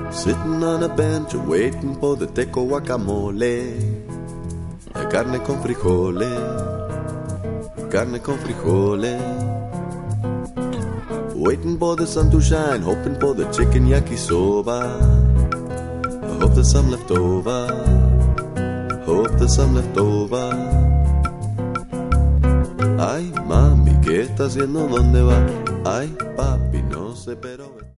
Sitting on a bench waiting for the teco guacamole. Carne con frijoles, carne con frijoles. Waiting for the sun to shine, hoping for the chicken yakisoba. I hope there's some left over, hope there's some left over. Ay, mami, ¿qué está haciendo? ¿Dónde va? Ay, papi, no sé, pero...